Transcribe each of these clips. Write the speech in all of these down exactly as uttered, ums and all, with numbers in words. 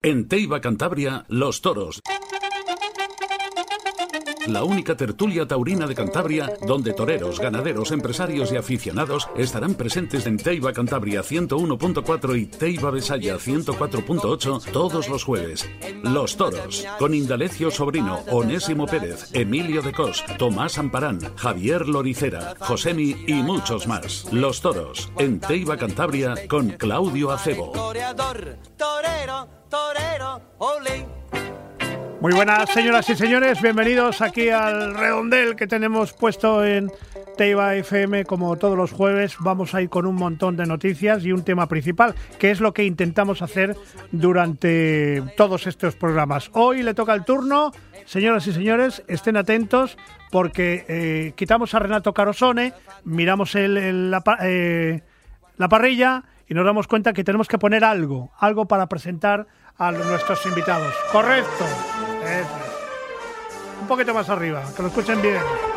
En Teiva, Cantabria, Los Toros. La única tertulia taurina de Cantabria, donde toreros, ganaderos, empresarios y aficionados estarán presentes en Teiva, Cantabria ciento uno punto cuatro y Teiva, Besaya ciento cuatro punto ocho todos los jueves. Los Toros, con Indalecio Sobrino, Onésimo Pérez, Emilio de Cos, Tomás Amparán, Javier Loricera, Josemi y muchos más. Los Toros, en Teiva, Cantabria, con Claudio Acebo. Torero, torero, ole. Muy buenas, señoras y señores, bienvenidos aquí al redondel que tenemos puesto en Teiva F M. Como todos los jueves vamos a ir con un montón de noticias y un tema principal, que es lo que intentamos hacer durante todos estos programas. Hoy le toca el turno, señoras y señores, estén atentos porque eh, quitamos a Renato Carosone, miramos el, el, la, eh, la parrilla y nos damos cuenta que tenemos que poner algo, algo para presentar a nuestros invitados. Correcto. Eso es. Un poquito más arriba, que lo escuchen bien.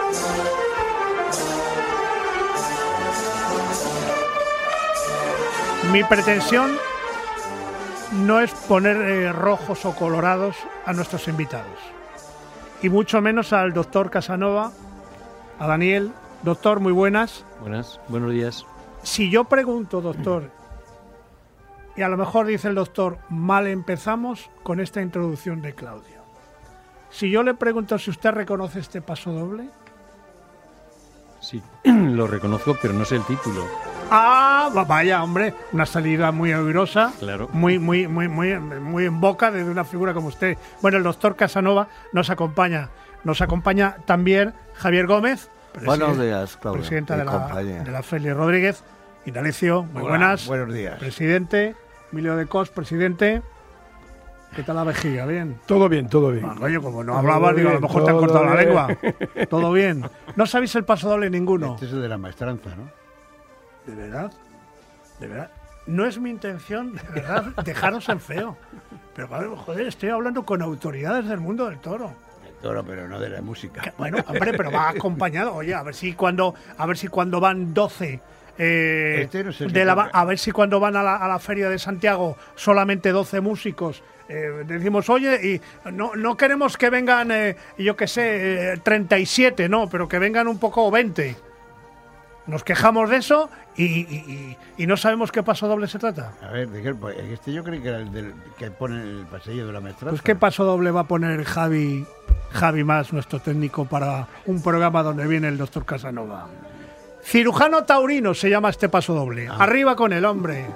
Mi pretensión no es poner eh, rojos o colorados a nuestros invitados. Y mucho menos al doctor Casanova, a Daniel. Doctor, muy buenas. Buenas, buenos días. Si yo pregunto, doctor, y a lo mejor dice el doctor, mal empezamos con esta introducción de Claudio. Si yo le pregunto si usted reconoce este paso doble. Sí, lo reconozco, pero no sé el título. Ah, vaya, hombre, una salida muy airosa, claro. muy, muy, muy, muy, muy en boca de una figura como usted. Bueno, el doctor Casanova nos acompaña, nos acompaña también Javier Gómez, buenos días, Claudio, presidenta de la, de la Feli Rodríguez, Indalecio, muy Hola, buenas. Buenos días. Presidente, Emilio de Cos, presidente. ¿Qué tal la vejiga? ¿Bien? Todo bien, todo bien. Ah, coño, como no hablabas, digo, a lo mejor te han cortado la lengua. Todo bien. ¿No sabéis el paso doble ninguno? Este es el de la maestranza, ¿no? ¿De verdad? ¿De verdad? No es mi intención, de verdad, dejaros en feo. Pero, joder, estoy hablando con autoridades del mundo del toro. El toro, pero no de la música. Que, bueno, hombre, pero va acompañado. Oye, a ver si cuando, a ver si cuando van doce... Eh, este no sé de la, a ver si cuando van a la, a la feria de Santiago solamente doce músicos eh, decimos, oye, y no, no queremos que vengan eh, yo que sé, eh, treinta y siete, no, pero que vengan un poco veinte. Nos quejamos de eso y, y, y, y no sabemos qué paso doble se trata. A ver, este yo creo que era el del, que pone el pasillo de la maestranza. Pues qué paso doble va a poner Javi Javi Mas, nuestro técnico, para un programa donde viene el doctor Casanova. Cirujano taurino se llama este paso doble. Ah. Arriba con el hombre.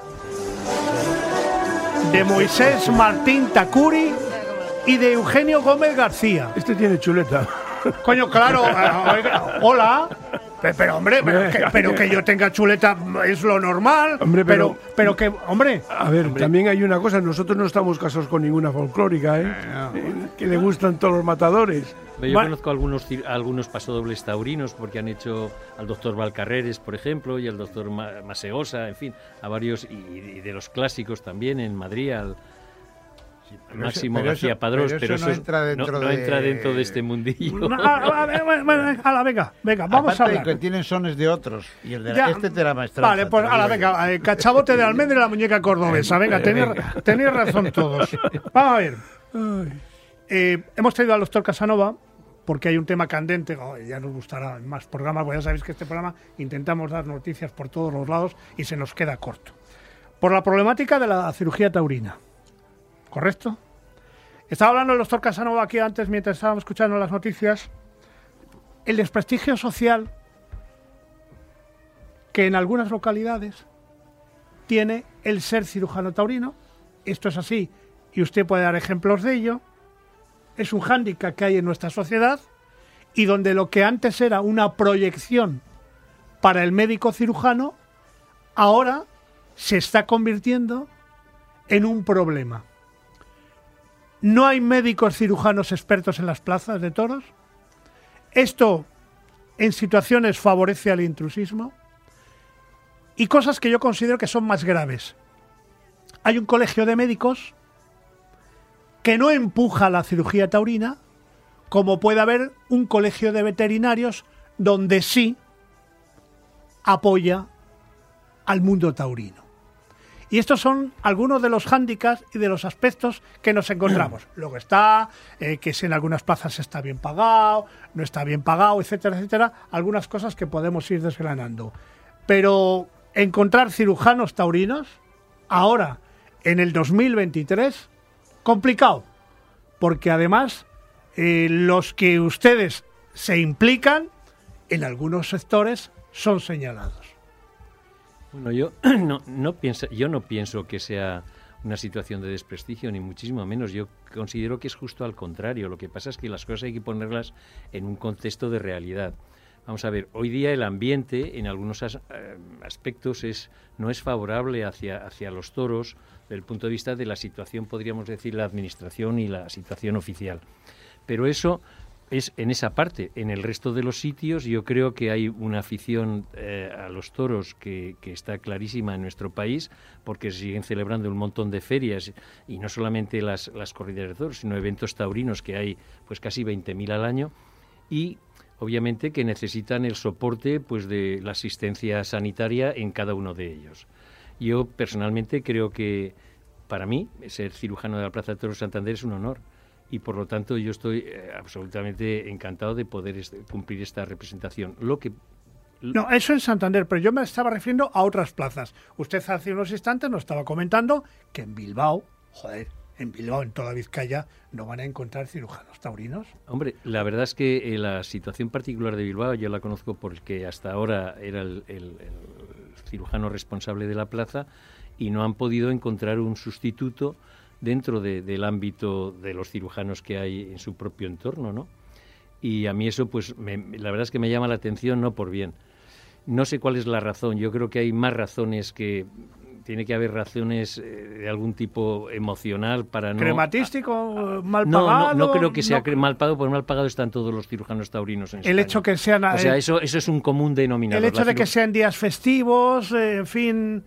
De Moisés Martín Tacuri y de Eugenio Gómez García. Este tiene chuleta. Coño, claro. Hola. Pero, hombre, pero que, pero que yo tenga chuleta es lo normal. Hombre, pero, pero, pero que, hombre. A ver, hombre. También hay una cosa. Nosotros no estamos casados con ninguna folclórica, ¿eh? No. Que le gustan todos los matadores. Yo bueno. conozco algunos algunos pasodobles taurinos porque han hecho al doctor Valcarreres, por ejemplo, y al doctor Maseosa, en fin, a varios, y, y de los clásicos también en Madrid, al sí, Máximo eso, García eso, Padrós, pero, pero eso eso no entra dentro, no, no de... entra dentro de este mundillo. No, a, a, a, a la venga, venga, vamos Aparte a hablar. de que tienen sones de otros, y el de ya, este te la maestranza. Vale, pues a la venga, eh, cachabote de almendra y la muñeca cordobesa, venga, tenéis, tenéis razón todos. Vamos a ver. Eh, hemos traído al doctor Casanova porque hay un tema candente, oh, ya nos gustará más programas, pues ya sabéis que este programa intentamos dar noticias por todos los lados y se nos queda corto. Por la problemática de la cirugía taurina, ¿correcto? Estaba hablando el doctor Casanova aquí antes, mientras estábamos escuchando las noticias, el desprestigio social que en algunas localidades tiene el ser cirujano taurino. Esto es así y usted puede dar ejemplos de ello. Es un hándicap que hay en nuestra sociedad y donde lo que antes era una proyección para el médico cirujano, ahora se está convirtiendo en un problema. No hay médicos cirujanos expertos en las plazas de toros. Esto, en situaciones, favorece al intrusismo. Y cosas que yo considero que son más graves. Hay un colegio de médicos que no empuja la cirugía taurina, como puede haber un colegio de veterinarios donde sí apoya al mundo taurino. Y estos son algunos de los hándicaps y de los aspectos que nos encontramos. Luego está eh, que si en algunas plazas está bien pagado, no está bien pagado, etcétera, etcétera. Algunas cosas que podemos ir desgranando. Pero encontrar cirujanos taurinos, ahora, en el dos mil veintitrés, complicado. Porque además, eh, los que ustedes se implican, en algunos sectores, son señalados. Bueno, yo no, no pienso, yo no pienso que sea una situación de desprestigio, ni muchísimo menos. Yo considero que es justo al contrario. Lo que pasa es que las cosas hay que ponerlas en un contexto de realidad. Vamos a ver, hoy día el ambiente en algunos as, eh, aspectos es, no es favorable hacia, hacia los toros desde el punto de vista de la situación, podríamos decir, la administración y la situación oficial. Pero eso es en esa parte. En el resto de los sitios yo creo que hay una afición eh, a los toros que, que está clarísima en nuestro país, porque se siguen celebrando un montón de ferias, y no solamente las, las corridas de toros, sino eventos taurinos, que hay pues casi veinte mil al año, y obviamente que necesitan el soporte pues de la asistencia sanitaria en cada uno de ellos. Yo personalmente creo que para mí ser cirujano de la Plaza de Toros de Santander es un honor, y por lo tanto yo estoy eh, absolutamente encantado de poder est- cumplir esta representación. Lo que No, eso en Santander, pero yo me estaba refiriendo a otras plazas. Usted hace unos instantes nos estaba comentando que en Bilbao, joder, en Bilbao, en toda Vizcaya, no van a encontrar cirujanos taurinos. Hombre, la verdad es que eh, la situación particular de Bilbao yo la conozco porque hasta ahora era el, el, el cirujano responsable de la plaza, y no han podido encontrar un sustituto dentro de, del ámbito de los cirujanos que hay en su propio entorno, ¿no? Y a mí eso, pues, me, la verdad es que me llama la atención, no por bien. No sé cuál es la razón. Yo creo que hay más razones que... Tiene que haber razones eh, de algún tipo emocional para no... ¿Crematístico, mal no, pagado? No, no creo que sea no... mal pagado, porque mal pagado están todos los cirujanos taurinos en El España. hecho que sean... O sea, eh, eso, eso es un común denominador. El hecho de que sean días festivos, eh, en fin...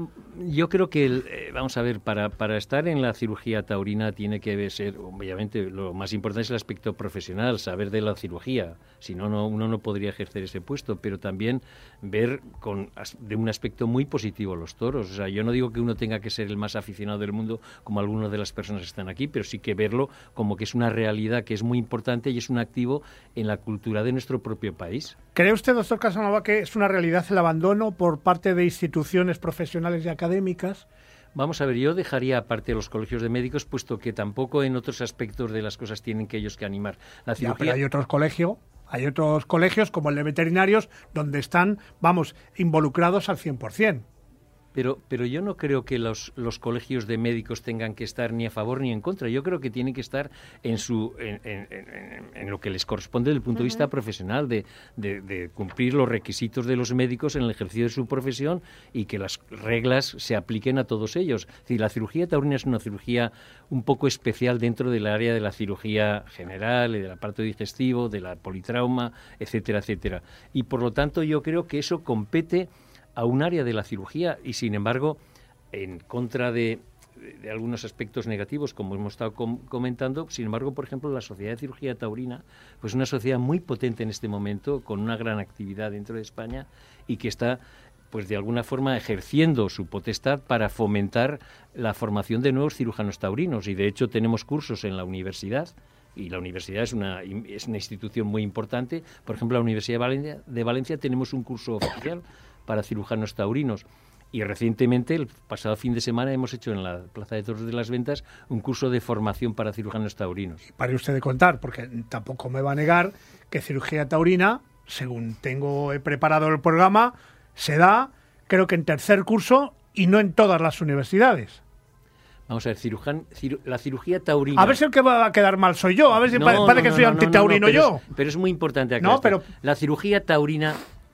Yo creo que, el, eh, vamos a ver, para, para estar en la cirugía taurina tiene que ser, obviamente, lo más importante es el aspecto profesional, saber de la cirugía, si no, no uno no podría ejercer ese puesto, pero también ver con de un aspecto muy positivo los toros. O sea, yo no digo que uno tenga que ser el más aficionado del mundo, como algunas de las personas que están aquí, pero sí que verlo como que es una realidad que es muy importante y es un activo en la cultura de nuestro propio país. ¿Cree usted, doctor Casanova, que es una realidad el abandono por parte de instituciones profesionales y académicas? Vamos a ver, yo dejaría aparte los colegios de médicos, puesto que tampoco en otros aspectos de las cosas tienen que ellos que animar. La cirugía... Ya, pero hay otros colegios, hay otros colegios como el de veterinarios donde están, vamos, involucrados al cien por ciento. Pero, pero yo no creo que los, los colegios de médicos tengan que estar ni a favor ni en contra. Yo creo que tienen que estar en su en, en, en, en lo que les corresponde desde el punto de vista profesional, de, de, de cumplir los requisitos de los médicos en el ejercicio de su profesión y que las reglas se apliquen a todos ellos. Es decir, la cirugía taurina es una cirugía un poco especial dentro del área de la cirugía general, del aparato digestivo, de la politrauma, etcétera, etcétera. Y por lo tanto yo creo que eso compete a un área de la cirugía y, sin embargo, en contra de, de algunos aspectos negativos, como hemos estado com- comentando, sin embargo, por ejemplo, la Sociedad de Cirugía Taurina, pues una sociedad muy potente en este momento, con una gran actividad dentro de España y que está, pues de alguna forma, ejerciendo su potestad para fomentar la formación de nuevos cirujanos taurinos. Y, de hecho, tenemos cursos en la universidad, y la universidad es una, es una institución muy importante. Por ejemplo, la Universidad de Valencia, de Valencia tenemos un curso oficial para cirujanos taurinos. Y recientemente, el pasado fin de semana, hemos hecho en la Plaza de Toros de las Ventas un curso de formación para cirujanos taurinos. Y pare usted de contar, porque tampoco me va a negar que cirugía taurina, según tengo he preparado el programa, se da, creo que en tercer curso y no en todas las universidades. Vamos a ver, ciruján, cir, la cirugía taurina... A ver si el que va a quedar mal soy yo, a ver si no, parece no, que no, soy no, antitaurino no, no, pero yo. Es, pero es muy importante aclarar. No, pero... La cirugía taurina...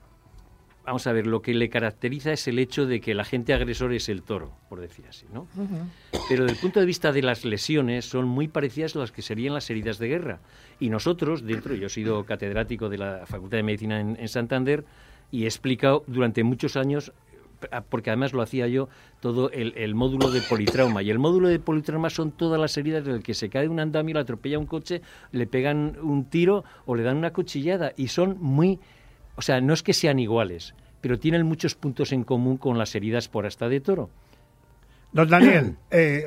Vamos a ver, lo que le caracteriza es el hecho de que el agente agresor es el toro, por decir así, ¿no? Uh-huh. Pero desde el punto de vista de las lesiones son muy parecidas a las que serían las heridas de guerra. Y nosotros, dentro, yo he sido catedrático de la Facultad de Medicina en, en Santander y he explicado durante muchos años, porque además lo hacía yo, todo el, el módulo de politrauma. Y el módulo de politrauma son todas las heridas en las que se cae un andamio, le atropella un coche, le pegan un tiro o le dan una cuchillada. Y son muy... O sea, no es que sean iguales, pero tienen muchos puntos en común con las heridas por asta de toro. Don Daniel, eh,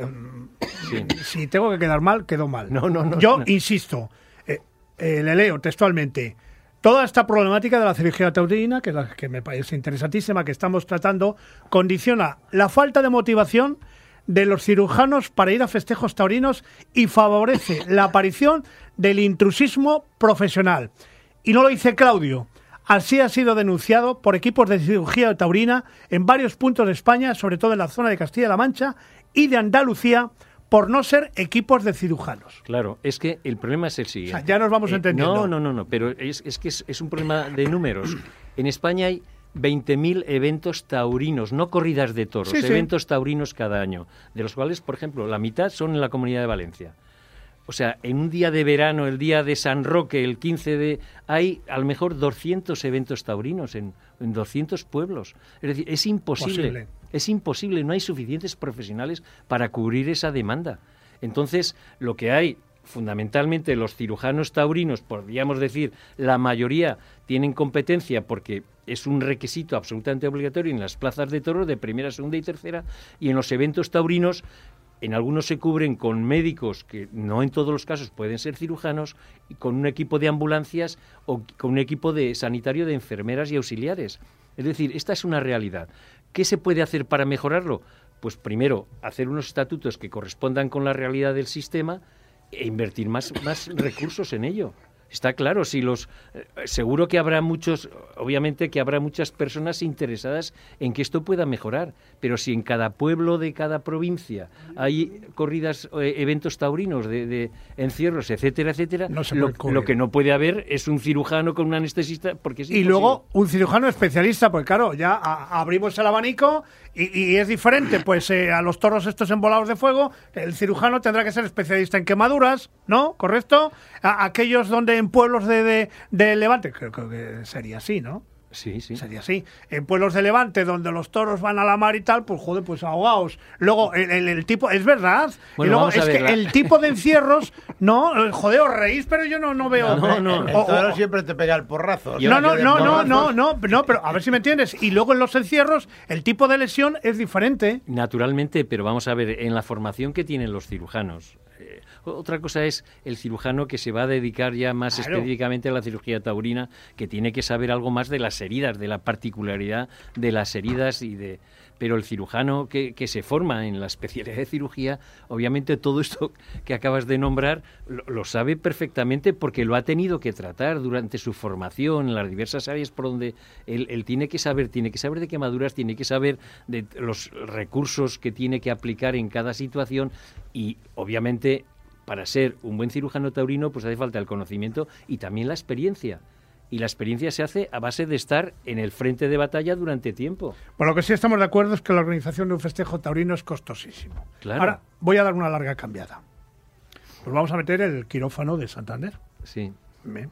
Sí. si tengo que quedar mal, quedo mal. No, no, no. Yo no. insisto, eh, eh, le leo textualmente. Toda esta problemática de la cirugía taurina, que, es la, que me parece interesantísima, que estamos tratando, condiciona la falta de motivación de los cirujanos para ir a festejos taurinos y favorece la aparición del intrusismo profesional. Y no lo dice Claudio. Así ha sido denunciado por equipos de cirugía taurina en varios puntos de España, sobre todo en la zona de Castilla-La Mancha y de Andalucía, por no ser equipos de cirujanos. Claro, es que el problema es el siguiente. O sea, ya nos vamos Eh, entendiendo. No, no, no, no, pero es, es que es, es un problema de números. En España hay veinte mil eventos taurinos, no corridas de toros, Sí, sí. eventos taurinos cada año, de los cuales, por ejemplo, la mitad son en la Comunidad de Valencia. O sea, en un día de verano, el día de San Roque, el quince de... hay a lo mejor doscientos eventos taurinos en, en doscientos pueblos. Es decir, es imposible. Posible. Es imposible, no hay suficientes profesionales para cubrir esa demanda. Entonces, lo que hay, fundamentalmente, los cirujanos taurinos, podríamos decir, la mayoría tienen competencia porque es un requisito absolutamente obligatorio en las plazas de toros de primera, segunda y tercera, y en los eventos taurinos, en algunos se cubren con médicos que no en todos los casos pueden ser cirujanos, y con un equipo de ambulancias o con un equipo de sanitario de enfermeras y auxiliares. Es decir, esta es una realidad. ¿Qué se puede hacer para mejorarlo? Pues primero, hacer unos estatutos que correspondan con la realidad del sistema e invertir más, más recursos en ello. Está claro, si los eh, seguro que habrá muchos, obviamente que habrá muchas personas interesadas en que esto pueda mejorar, pero si en cada pueblo de cada provincia hay corridas, eh, eventos taurinos de, de encierros, etcétera, etcétera, No se lo, puede cubrir. lo que no puede haber es un cirujano con un anestesista, porque es Y imposible. luego un cirujano especialista, pues claro, ya a- abrimos el abanico y, y es diferente. Pues eh, a los toros estos embolados de fuego, el cirujano tendrá que ser especialista en quemaduras, ¿no? ¿Correcto? A- aquellos donde en pueblos de, de, de Levante, creo, creo que sería así, ¿no? Sí, sí. Sería así. En pueblos de Levante, donde los toros van a la mar y tal, pues joder, pues ahogados. Luego, el, el- el tipo, es verdad. Bueno, y luego vamos a es ver, que la- el tipo de encierros, no, eh, joder, os reís, pero yo no, no veo. No, no. El O- o- toro siempre te pega el porrazo. no, no, no, no, no, no. no, no, pero a ver si me entiendes. Y luego en los encierros, el tipo de lesión es diferente. Naturalmente, pero vamos a ver, en la formación que tienen los cirujanos. eh, otra cosa es el cirujano que se va a dedicar ya más Claro. específicamente a la cirugía taurina, que tiene que saber algo más de las heridas, de la particularidad de las heridas y de... Pero el cirujano que, que se forma en la especialidad de cirugía, obviamente todo esto que acabas de nombrar lo, lo sabe perfectamente porque lo ha tenido que tratar durante su formación en las diversas áreas por donde él, él tiene que saber, tiene que saber de quemaduras, tiene que saber de los recursos que tiene que aplicar en cada situación y obviamente para ser un buen cirujano taurino pues hace falta el conocimiento y también la experiencia. Y la experiencia se hace a base de estar en el frente de batalla durante tiempo. Por lo que sí estamos de acuerdo es que la organización de un festejo taurino es costosísimo. Claro. Ahora voy a dar una larga cambiada. Pues vamos a meter el quirófano de Santander. Sí. Bien.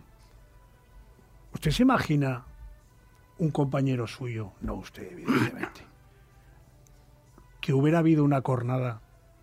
¿Usted se imagina un compañero suyo, no usted, evidentemente, que hubiera habido una cornada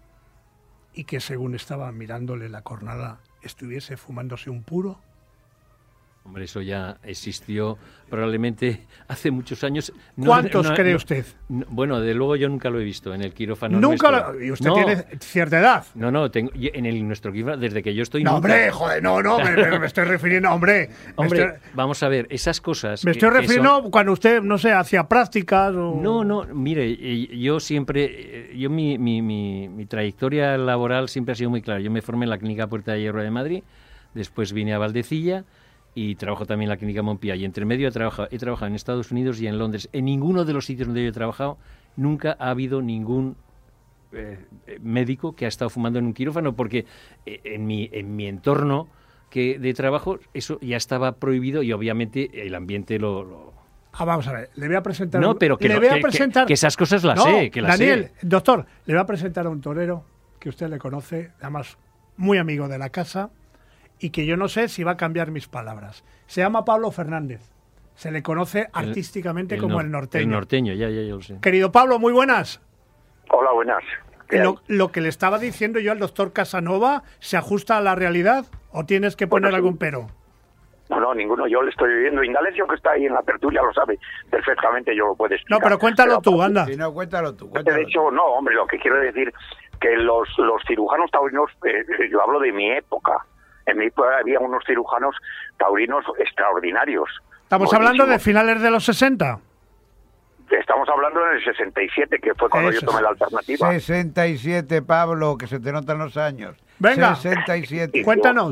y que según estaba mirándole la cornada estuviese fumándose un puro? Hombre, eso ya existió probablemente hace muchos años. No- ¿Cuántos no- cree no- usted? no- bueno, de luego yo nunca lo he visto en el quirófano. Nunca nuestro. lo... Y usted No, tiene cierta edad. No, no, tengo, y en el, nuestro quirófano, desde que yo estoy... No, nunca- hombre, joder, no, no, me, me- me estoy refiriendo, hombre. me Hombre, estoy- vamos a ver, esas cosas... Me que- estoy que refiriendo son- cuando usted, no sé, hacía prácticas o... No, no, mire, eh, yo siempre, eh, yo mi, mi, mi, mi trayectoria laboral siempre ha sido muy clara. Yo me formé en la Clínica Puerta de Hierro de Madrid, después vine a Valdecilla y trabajo también en la Clínica Montpia. Y entre medio he trabajado, he trabajado en Estados Unidos y en Londres. En ninguno de los sitios donde yo he trabajado nunca ha habido ningún eh, médico que ha estado fumando en un quirófano, porque eh, en mi, en mi entorno que de trabajo eso ya estaba prohibido y obviamente el ambiente lo... lo Ah, vamos a ver, le voy a presentar... No, un- pero que, le no- voy a que- que- presentar... que esas cosas las No, sé, que las Daniel, sé. doctor, le voy a presentar a un torero que usted le conoce, además muy amigo de la casa, y que yo no sé si va a cambiar mis palabras. Se llama Pablo Fernández. Se le conoce El- artísticamente como nor- el norteño. El norteño, ya, ya, ya lo sé. Querido Pablo, muy buenas. Hola, buenas. ¿Qué Lo, hay? lo que le estaba diciendo yo al doctor Casanova, ¿se ajusta a la realidad o tienes que poner Bueno, sí. algún pero? No, no, no, ninguno. Yo le estoy viviendo. Indalecio, que está ahí en la tertulia, lo sabe perfectamente, yo lo puedo explicar. No, pero cuéntalo pero, tú, anda. Sí, no, cuéntalo tú. Cuéntalo de hecho, tú. no, hombre, lo que quiero decir que los, los cirujanos taurinos, eh, yo hablo de mi época. En mi época había unos cirujanos taurinos extraordinarios. Estamos hablando de finales de los sesenta. Estamos hablando en el sesenta y siete, que fue cuando Eso. yo tomé la alternativa. sesenta y siete, Pablo, que se te notan los años. Venga, sesenta y siete. Y cuéntanos.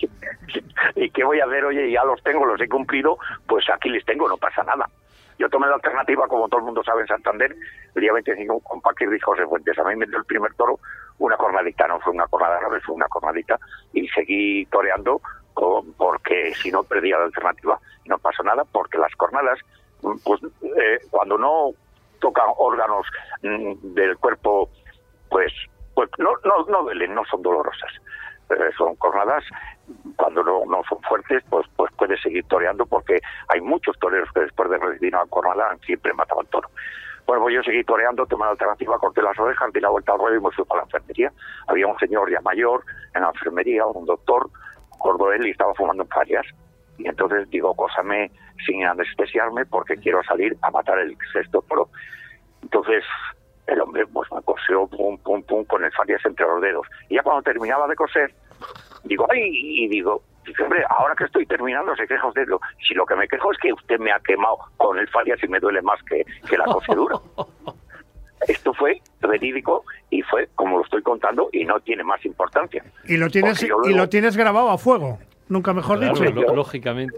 ¿Y qué voy a hacer? Oye, ya los tengo, los he cumplido, pues aquí les tengo, no pasa nada. Yo tomé la alternativa, como todo el mundo sabe, en Santander, el día veinticinco con Paquir y José Fuentes. A mí me dio el primer toro una cornadita, no fue una cornada grave, fue una cornadita, y seguí toreando con, porque si no perdía la alternativa. Y no pasó nada, porque las cornadas, pues eh, cuando no tocan órganos mm, del cuerpo, pues pues no no no duelen, no son dolorosas. Eh, son cornadas, cuando no, no son fuertes, pues pues puedes seguir toreando, porque hay muchos toreros que después de recibir una cornada siempre mataban toro. Bueno, pues yo seguí toreando, tomé la alternativa, corté las orejas, di la vuelta al ruedo y me fui para la enfermería. Había un señor ya mayor en la enfermería, un doctor, gordo él, y estaba fumando en farias. Y entonces digo, cósame sin anestesiarme, porque quiero salir a matar el sexto toro. Entonces el hombre pues me cosió pum, pum, pum, con el farias entre los dedos. Y ya cuando terminaba de coser, digo, ay, y digo, hombre, ahora que estoy terminando se queja usted. Si lo que me quejo es que usted me ha quemado con el farias y me duele más que, que la cosedura. Esto fue verídico y fue como lo estoy contando, y no tiene más importancia. Y lo tienes, luego, y lo tienes grabado a fuego. Nunca mejor claro, dicho. Yo, lógicamente.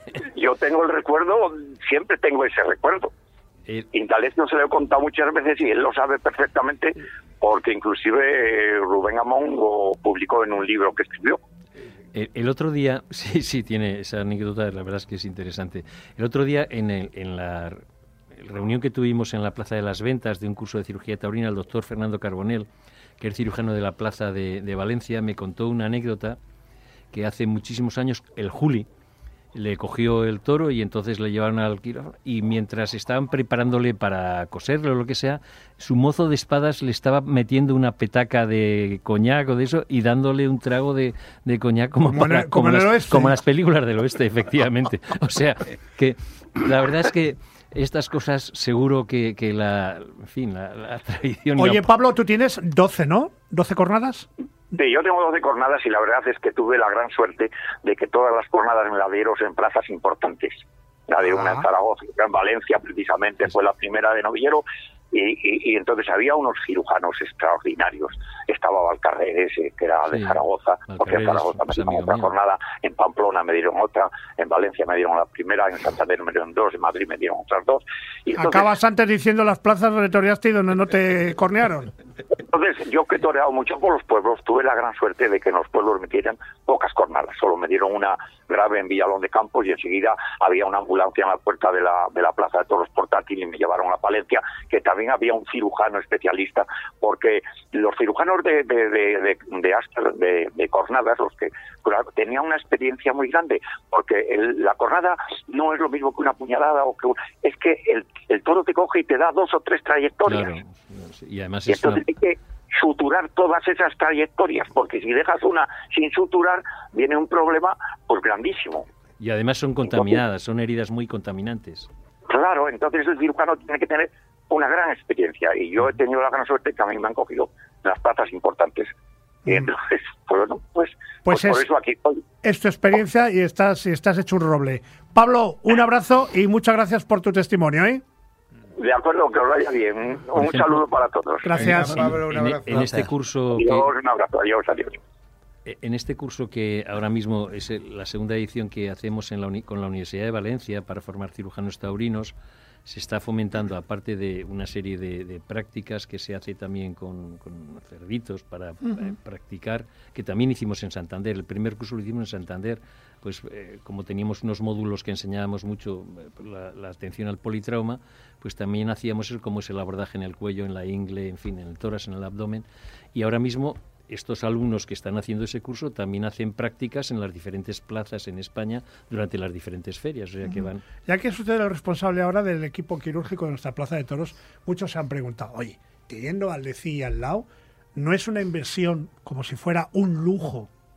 Yo tengo el recuerdo, siempre tengo ese recuerdo. Eh, Indalecio se lo he contado muchas veces y él lo sabe perfectamente, porque inclusive Rubén Amón lo publicó en un libro que escribió. El, el otro día, sí, sí, tiene esa anécdota, la verdad es que es interesante. El otro día, en, el, en la reunión que tuvimos en la Plaza de las Ventas de un curso de cirugía taurina, el doctor Fernando Carbonell, que es cirujano de la Plaza de, de Valencia, me contó una anécdota que hace muchísimos años el Juli le cogió el toro y entonces le llevaron al quirófano, y mientras estaban preparándole para coserlo o lo que sea, su mozo de espadas le estaba metiendo una petaca de coñac o de eso y dándole un trago de, de coñac como, como, para, en, como, como, en las, como las películas del oeste, efectivamente. O sea, que la verdad es que estas cosas seguro que, que la, en fin, la, la tradición... Oye, la... Pablo, tú tienes doce, ¿no? ¿doce cornadas? Sí, yo tengo doce cornadas y la verdad es que tuve la gran suerte de que todas las cornadas me las dieron en plazas importantes. La de una en Zaragoza, en Valencia precisamente fue la primera de novillero, y, y, y entonces había unos cirujanos extraordinarios. Estaba Valcarreres, que era de sí, Zaragoza, porque en Zaragoza me dieron otra mío. jornada, en Pamplona me dieron otra, en Valencia me dieron la primera, en Santander me dieron dos, en Madrid me dieron otras dos. Y entonces, acabas antes diciendo las plazas donde toreaste y donde no te cornearon. Entonces, yo que he toreado mucho por los pueblos, tuve la gran suerte de que en los pueblos me dieran pocas cornadas. Solo me dieron una grave en Villalón de Campos, y enseguida había una ambulancia en la puerta de la, de la Plaza de Toros Portátil y me llevaron a Palencia, que también había un cirujano especialista, porque los cirujanos de de de, de, de, Astor, de, de cornadas, los que tenían una experiencia muy grande, porque el, la cornada no es lo mismo que una puñalada, o que un, es que el, el toro te coge y te da dos o tres trayectorias. Claro. Y además y entonces una... hay que suturar todas esas trayectorias, porque si dejas una sin suturar viene un problema pues grandísimo. Y además son contaminadas, son heridas muy contaminantes. Claro, entonces el cirujano tiene que tener una gran experiencia, y yo he tenido la gran suerte que a mí me han cogido las plazas importantes. Y entonces, pues, bueno, pues, pues, pues es, por eso aquí estoy. Es tu experiencia y estás, y estás hecho un roble. Pablo, un abrazo y muchas gracias por tu testimonio, ¿eh? De acuerdo, que os vaya bien. Un ejemplo, saludo para todos. Gracias. En, Pablo, en, en, en este curso... Que... Adiós, un abrazo, adiós, adiós. En este curso, que ahora mismo es la segunda edición que hacemos en la uni- con la Universidad de Valencia para formar cirujanos taurinos, se está fomentando, aparte de una serie de, de prácticas que se hace también con, con cerditos para uh-huh. eh, practicar, que también hicimos en Santander. El primer curso lo hicimos en Santander, pues eh, como teníamos unos módulos que enseñábamos mucho eh, la, la atención al politrauma, pues también hacíamos el, cómo es el abordaje en el cuello, en la ingle, en fin, en el tórax, en el abdomen. Y ahora mismo estos alumnos que están haciendo ese curso también hacen prácticas en las diferentes plazas en España durante las diferentes ferias, o sea que van... Ya que es usted el responsable ahora del equipo quirúrgico de nuestra Plaza de Toros, muchos se han preguntado, oye, teniendo Valdecí al lado, ¿no es una inversión como si fuera un lujo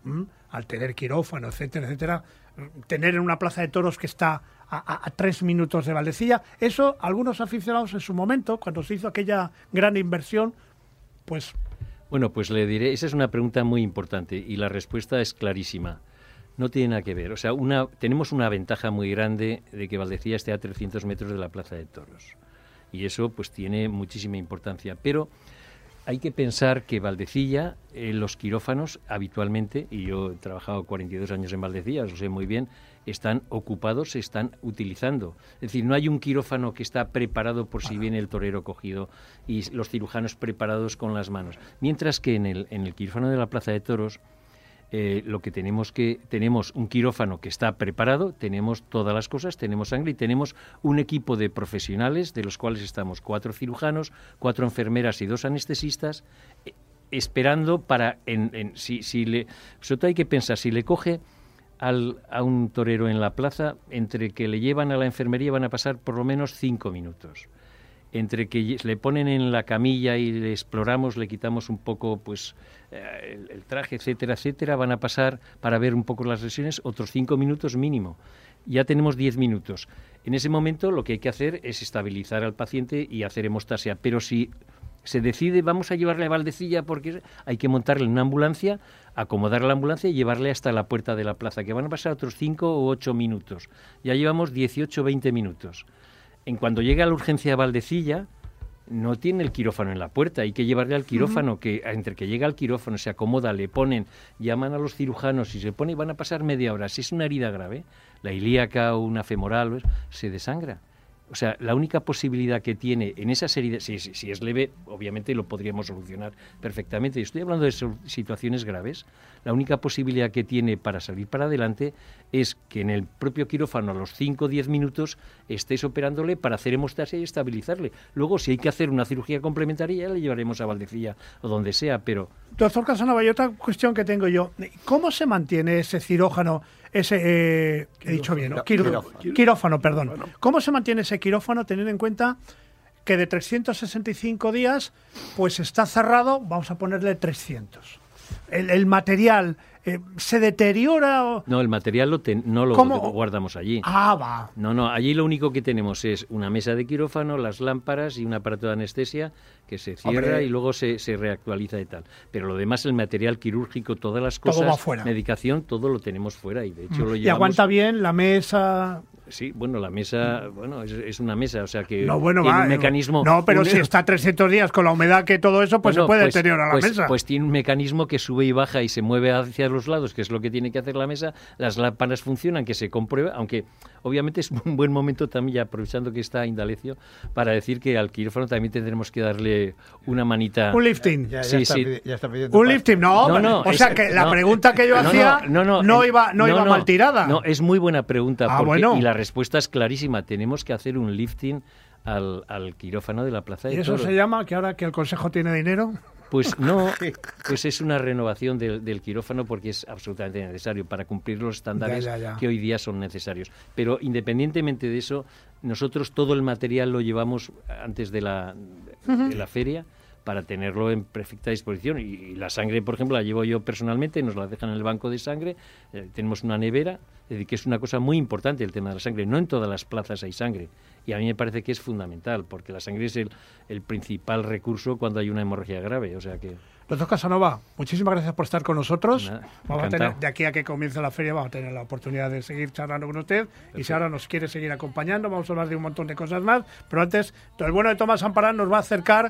¿m? Al tener quirófano, etcétera, etcétera, tener en una plaza de toros que está a, a, a tres minutos de Valdecilla, eso algunos aficionados en su momento, cuando se hizo aquella gran inversión, pues... Bueno, pues le diré, esa es una pregunta muy importante y la respuesta es clarísima. No tiene nada que ver. O sea, una, tenemos una ventaja muy grande de que Valdecilla esté a trescientos metros de la plaza de toros. Y eso pues tiene muchísima importancia. Pero hay que pensar que Valdecilla, eh, los quirófanos habitualmente, y yo he trabajado cuarenta y dos años en Valdecilla, lo sé muy bien, están ocupados, se están utilizando. Es decir, no hay un quirófano que está preparado por si viene el torero cogido y los cirujanos preparados con las manos. Mientras que en el, en el quirófano de la plaza de toros, Eh, lo que tenemos que tenemos un quirófano que está preparado, tenemos todas las cosas, tenemos sangre y tenemos un equipo de profesionales de los cuales estamos cuatro cirujanos, cuatro enfermeras y dos anestesistas eh, esperando para en, en, si, si le sobre todo hay que pensar si le coge al, a un torero en la plaza, entre que le llevan a la enfermería van a pasar por lo menos cinco minutos. Entre que le ponen en la camilla y le exploramos, le quitamos un poco pues eh, el, el traje, etcétera, etcétera, van a pasar para ver un poco las lesiones otros cinco minutos mínimo. Ya tenemos diez minutos. En ese momento lo que hay que hacer es estabilizar al paciente y hacer hemostasia. Pero si se decide, vamos a llevarle a Valdecilla porque hay que montarle en una ambulancia, acomodar la ambulancia y llevarle hasta la puerta de la plaza, que van a pasar otros cinco u ocho minutos. Ya llevamos dieciocho o veinte minutos. En cuando llega a la urgencia de Valdecilla, no tiene el quirófano en la puerta, hay que llevarle al quirófano, uh-huh. que entre que llega al quirófano, se acomoda, le ponen, llaman a los cirujanos y se pone y van a pasar media hora. Si es una herida grave, la ilíaca o una femoral, se desangra. O sea, la única posibilidad que tiene en esas heridas, si, si, si es leve, obviamente lo podríamos solucionar perfectamente. Estoy hablando de situaciones graves. La única posibilidad que tiene para salir para adelante es que en el propio quirófano a los cinco o diez minutos estés operándole para hacer hemostasia y estabilizarle. Luego, si hay que hacer una cirugía complementaria, ya le llevaremos a Valdecilla o donde sea, pero... Doctor Casanova, hay otra cuestión que tengo yo. ¿Cómo se mantiene ese cirófano, ese... Eh, he dicho bien, ¿no? Quiró, quirófano. quirófano, perdón. ¿Cómo se mantiene ese quirófano teniendo en cuenta que de trescientos sesenta y cinco días, pues está cerrado, vamos a ponerle trescientos? El, el material eh, se deteriora. O... No, el material lo ten, no lo ¿Cómo? guardamos allí. Ah, va. No, no, allí lo único que tenemos es una mesa de quirófano, las lámparas y un aparato de anestesia que se cierra Hombre. y luego se, se reactualiza y tal. Pero lo demás, el material quirúrgico, todas las cosas, todo va fuera. Medicación, todo lo tenemos fuera y de hecho mm. lo llevamos. ¿Y aguanta bien la mesa? Sí, bueno, la mesa, bueno, es, es una mesa, o sea que no, bueno, tiene va, un mecanismo... No, pero un, si está trescientos días con la humedad que todo eso, pues bueno, se puede pues, deteriorar pues, la mesa. Pues tiene un mecanismo que sube y baja y se mueve hacia los lados, que es lo que tiene que hacer la mesa. Las lámparas funcionan, que se comprueba, aunque obviamente es un buen momento también, ya aprovechando que está Indalecio, para decir que al quirófano también tendremos que darle una manita... Un lifting. Ya, ya, sí, está, sí. ya está pidiendo un lifting, no, no, no, o sea es, que la no, pregunta que yo no, hacía no, no, no, no iba, no, no iba no, mal tirada. No, es muy buena pregunta, ah, porque, bueno. y la respuesta es clarísima. Tenemos que hacer un lifting al, al quirófano de la Plaza de Toros. ¿Y eso Toros. se llama que ahora que el Consejo tiene dinero? Pues no, pues es una renovación del, del quirófano porque es absolutamente necesario para cumplir los estándares ya, ya, ya. que hoy día son necesarios. Pero independientemente de eso, nosotros todo el material lo llevamos antes de la, de la feria para tenerlo en perfecta disposición. Y, y la sangre, por ejemplo, la llevo yo personalmente, nos la dejan en el banco de sangre, eh, tenemos una nevera, es decir, que es una cosa muy importante el tema de la sangre. No en todas las plazas hay sangre, y a mí me parece que es fundamental, porque la sangre es el, el principal recurso cuando hay una hemorragia grave, o sea que... Doctor Casanova, muchísimas gracias por estar con nosotros. Nada, vamos a tener, de aquí a que comience la feria vamos a tener la oportunidad de seguir charlando con usted. Perfecto. Y si ahora nos quiere seguir acompañando, vamos a hablar de un montón de cosas más. Pero antes, el bueno de Tomás Amparán nos va a acercar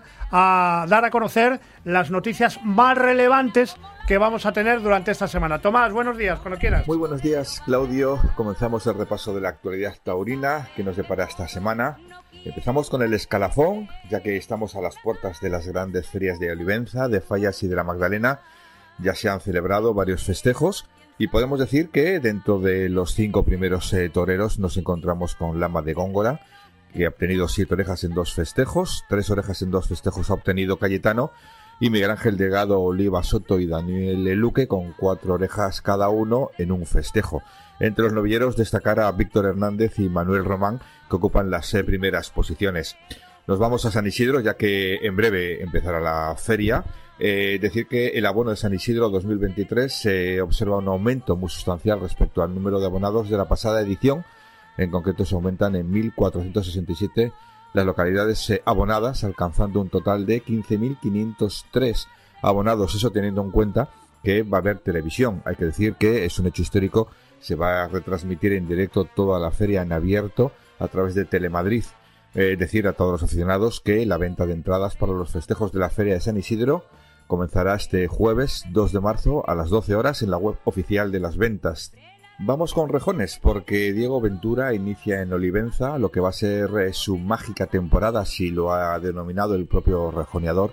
a dar a conocer las noticias más relevantes que vamos a tener durante esta semana. Tomás, buenos días, cuando quieras. Muy buenos días, Claudio. Comenzamos el repaso de la actualidad taurina que nos depara esta semana. Empezamos con el escalafón, ya que estamos a las puertas de las grandes ferias de Olivenza, de Fallas y de la Magdalena. Ya se han celebrado varios festejos y podemos decir que dentro de los cinco primeros eh, toreros nos encontramos con Lama de Góngora, que ha obtenido siete orejas en dos festejos, tres orejas en dos festejos ha obtenido Cayetano, y Miguel Ángel Delgado, Oliva Soto y Daniel Luque con cuatro orejas cada uno en un festejo. Entre los novilleros destacar a Víctor Hernández y Manuel Román, que ocupan las eh, primeras posiciones. Nos vamos a San Isidro, ya que en breve empezará la feria. Eh, decir que el abono de San Isidro dos mil veintitrés se eh, observa un aumento muy sustancial respecto al número de abonados de la pasada edición. En concreto se aumentan en mil cuatrocientos sesenta y siete las localidades eh, abonadas, alcanzando un total de quince mil quinientos tres abonados. Eso teniendo en cuenta que va a haber televisión. Hay que decir que es un hecho histórico. Se va a retransmitir en directo toda la feria en abierto a través de Telemadrid. Eh, decir a todos los aficionados que la venta de entradas para los festejos de la Feria de San Isidro comenzará este jueves dos de marzo a las doce horas en la web oficial de las ventas. Vamos con rejones, porque Diego Ventura inicia en Olivenza lo que va a ser eh, su mágica temporada, así lo ha denominado el propio rejoneador,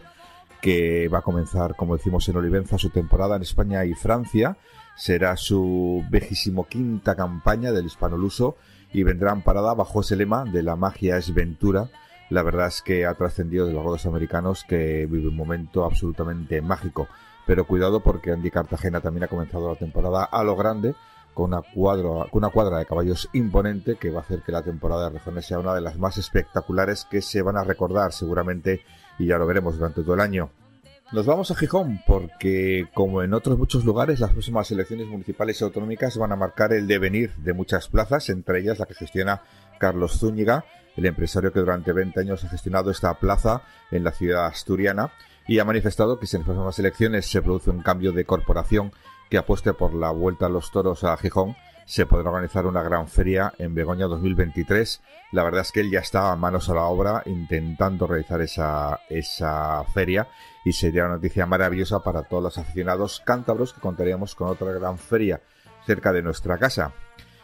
que va a comenzar, como decimos, en Olivenza su temporada en España y Francia. Será su vigésimo quinta campaña del hispanoluso y vendrá amparada bajo ese lema de la magia es Ventura. La verdad es que ha trascendido de los rodos americanos, que vive un momento absolutamente mágico. Pero cuidado, porque Andy Cartagena también ha comenzado la temporada a lo grande, con una, cuadro, con una cuadra de caballos imponente que va a hacer que la temporada de Rejones sea una de las más espectaculares que se van a recordar seguramente, y ya lo veremos durante todo el año. Nos vamos a Gijón porque, como en otros muchos lugares, las próximas elecciones municipales y autonómicas van a marcar el devenir de muchas plazas, entre ellas la que gestiona Carlos Zúñiga, el empresario que durante veinte años ha gestionado esta plaza en la ciudad asturiana, y ha manifestado que si en las próximas elecciones se produce un cambio de corporación que apueste por la vuelta a los toros a Gijón, se podrá organizar una gran feria en Begoña dos mil veintitrés. La verdad es que él ya está a manos a la obra intentando realizar esa, esa feria, y sería una noticia maravillosa para todos los aficionados cántabros, que contaríamos con otra gran feria cerca de nuestra casa.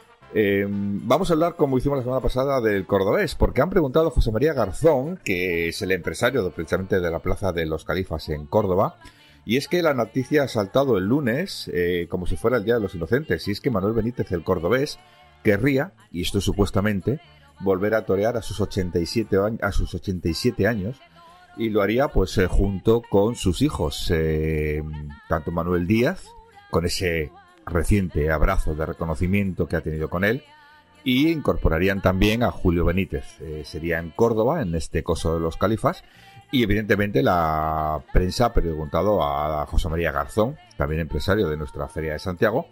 Eh, vamos a hablar, como hicimos la semana pasada, del cordobés, porque han preguntado a José María Garzón, que es el empresario de, precisamente de la Plaza de los Califas en Córdoba. Y es que la noticia ha saltado el lunes, eh, como si fuera el Día de los Inocentes, y es que Manuel Benítez, el cordobés, querría, y esto supuestamente, volver a torear a sus ochenta y siete, a sus ochenta y siete años, y lo haría pues eh, junto con sus hijos, eh, tanto Manuel Díaz, con ese reciente abrazo de reconocimiento que ha tenido con él, y incorporarían también a Julio Benítez. Eh, sería en Córdoba, en este coso de los Califas. Y evidentemente la prensa ha preguntado a José María Garzón, también empresario de nuestra Feria de Santiago,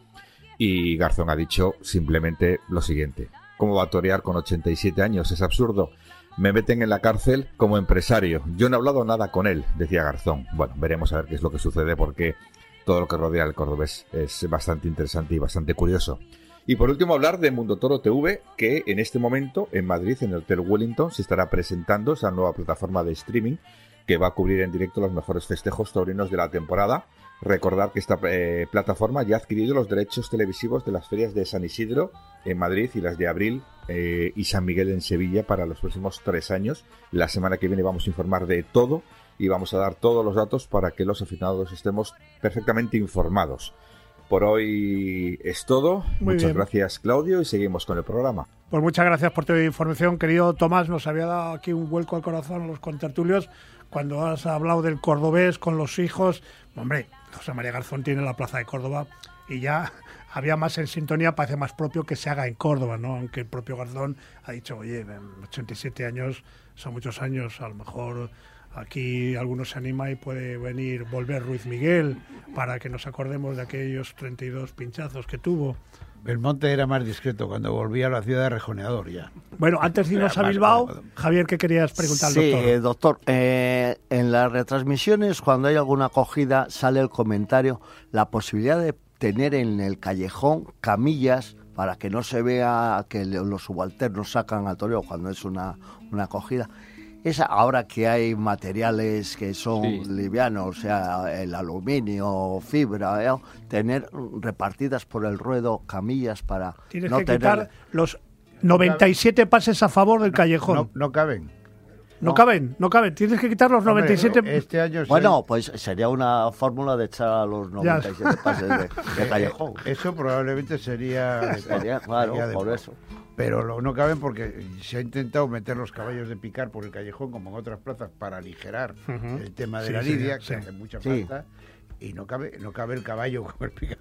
y Garzón ha dicho simplemente lo siguiente: ¿cómo va a torear con ochenta y siete años? Es absurdo. Me meten en la cárcel como empresario. Yo no he hablado nada con él, decía Garzón. Bueno, veremos a ver qué es lo que sucede, porque todo lo que rodea al cordobés es bastante interesante y bastante curioso. Y por último, hablar de Mundo Toro T V, que en este momento en Madrid, en el Hotel Wellington, se estará presentando esa nueva plataforma de streaming que va a cubrir en directo los mejores festejos taurinos de la temporada. Recordar que esta eh, plataforma ya ha adquirido los derechos televisivos de las ferias de San Isidro en Madrid y las de Abril eh, y San Miguel en Sevilla para los próximos tres años. La semana que viene vamos a informar de todo y vamos a dar todos los datos para que los aficionados estemos perfectamente informados. Por hoy es todo. Muy Muchas bien. gracias, Claudio, y seguimos con el programa. Pues muchas gracias por tu información, querido Tomás. Nos había dado aquí un vuelco al corazón a los contertulios cuando has hablado del cordobés con los hijos. Hombre, José María Garzón tiene la Plaza de Córdoba y ya había más en sintonía, parece más propio que se haga en Córdoba, ¿no? Aunque el propio Garzón ha dicho, oye, ochenta y siete años son muchos años, a lo mejor aquí alguno se anima y puede venir, volver Ruiz Miguel, para que nos acordemos de aquellos treinta y dos pinchazos que tuvo. Belmonte era más discreto cuando volvía a la ciudad de rejoneador ya. Bueno, antes de irnos a Bilbao, Javier, ¿qué querías preguntar al sí, doctor? Eh, doctor, eh, en las retransmisiones, cuando hay alguna acogida, sale el comentario, la posibilidad de tener en el callejón camillas para que no se vea que los subalternos sacan al toreo cuando es una, una acogida. Esa, ahora que hay materiales que son Sí. livianos, o sea, el aluminio, fibra, ¿eh? Tener repartidas por el ruedo camillas para Tienes no que tener... quitar los noventa y siete pases a favor del callejón. No, no caben. No caben, no caben. Tienes que quitar los noventa y siete... Hombre, este año Bueno, pues sería una fórmula de echar a los noventa y siete pases de, de callejón. Eso probablemente sería... Sería, claro, sería de por moda. eso. Pero lo- no caben porque se ha intentado meter los caballos de picar por el callejón, como en otras plazas, para aligerar Ujú. el tema de Sí, la sí, lidia, sí. que hace mucha Sí. falta, y no cabe, no cabe el caballo con el picador.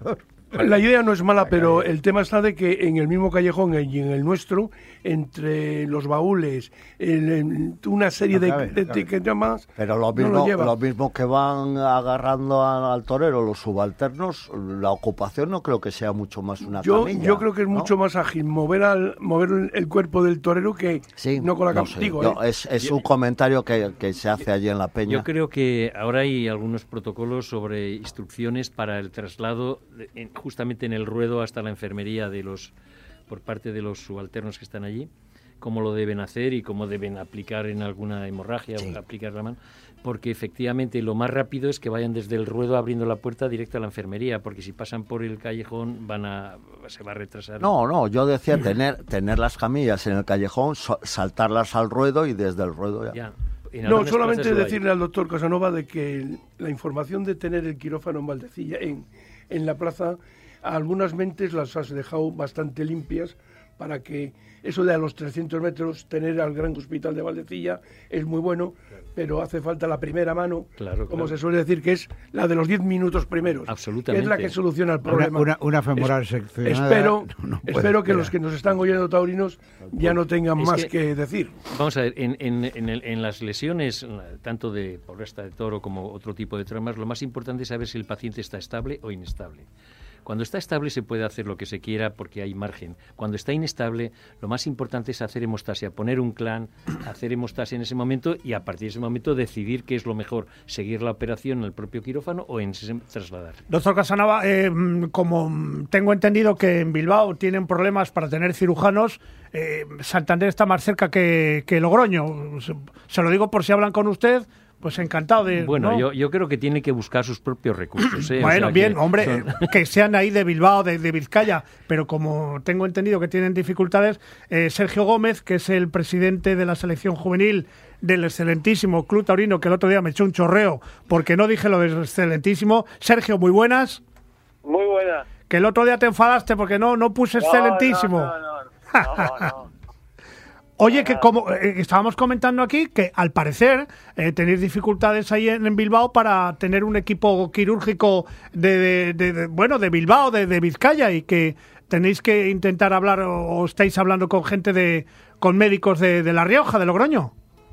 La idea no es mala, pero el tema está de que en el mismo callejón y en el nuestro, entre los baúles, en, en una serie No de, cabe, de, no de, de más, Pero lo no mismo, lo lleva. lo mismo que van agarrando al, al torero los subalternos, la ocupación no creo que sea mucho más una Yo, camilla. yo creo que es ¿no? mucho más ágil mover al mover el cuerpo del torero que Sí, no con la no camilla. sé, Digo, yo- ¿eh? es, es un comentario que, que se hace allí en la peña. Yo creo que ahora hay algunos protocolos sobre instrucciones para el traslado de- en- justamente en el ruedo hasta la enfermería de los por parte de los subalternos que están allí, cómo lo deben hacer y cómo deben aplicar en alguna hemorragia Sí. o aplicar la mano, porque efectivamente lo más rápido es que vayan desde el ruedo abriendo la puerta directo a la enfermería, porque si pasan por el callejón van a se va a retrasar. No, no, yo decía tener tener las camillas en el callejón, so- saltarlas al ruedo y desde el ruedo ya. Ya. En No, algunas solamente plazas lo hay. decirle al doctor Casanova de que el- la información de tener el quirófano en Valdecilla, en, en la plaza, a algunas mentes las has dejado bastante limpias para que eso de a los trescientos metros, tener al gran hospital de Valdecilla es muy bueno, pero hace falta la primera mano, Claro, como claro. se suele decir, que es la de los diez minutos primeros, Absolutamente. que es la que soluciona el Una, problema. una, una femoral Es- seccionada. Espero, no- no puede espero que esperar. los que nos están oyendo taurinos ya no tengan Es más que- que decir. Vamos a ver, en, en, en, el- en las lesiones, tanto de por resta de toro como otro tipo de traumas, lo más importante es saber si el paciente está estable o inestable. Cuando está estable se puede hacer lo que se quiera porque hay margen. Cuando está inestable, lo más importante es hacer hemostasia, poner un clan, hacer hemostasia en ese momento y a partir de ese momento decidir qué es lo mejor, seguir la operación en el propio quirófano o en ese- trasladar. Doctor Casanova, eh, mm, como mm, tengo entendido que en Bilbao tienen problemas para tener cirujanos, eh, Santander está más cerca que, que Logroño. Se, se lo digo por si hablan con usted, pues encantado de... Bueno, ¿no? yo, yo creo que tiene que buscar sus propios recursos. ¿eh? O Bueno, sea bien, que hombre, son- que sean ahí de Bilbao, de, de Vizcaya, pero como tengo entendido que tienen dificultades, eh, Sergio Gómez, que es el presidente de la selección juvenil del excelentísimo Club Taurino, que el otro día me echó un chorreo porque no dije lo del excelentísimo. Sergio, muy buenas. Muy buena. Que el otro día te enfadaste porque no, no puse excelentísimo. No, no, no, no, no. Oye, que como eh, estábamos comentando aquí, que al parecer eh, tenéis dificultades ahí en, en Bilbao para tener un equipo quirúrgico de, de- de- de- bueno, de Bilbao, de, de Vizcaya, y que tenéis que intentar hablar o, o estáis hablando con gente de, con médicos de, de La Rioja, de Logroño.